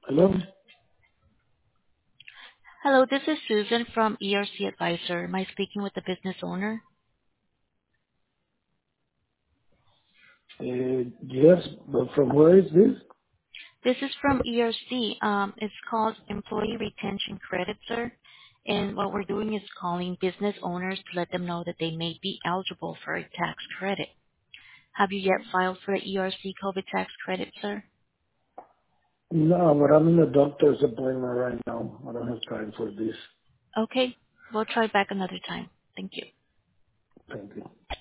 Hello? Hello, this is Susan from ERC Advisor. Am I speaking with the business owner? Yes, but from where is this? This is from ERC. It's called Employee Retention Credit, sir. And what we're doing is calling business owners to let them know that they may be eligible for a tax credit. Have you yet filed for the ERC COVID tax credit, sir? No, but I'm in a doctor's appointment right now. I don't have time for this. Okay, we'll try back another time. Thank you. Thank you.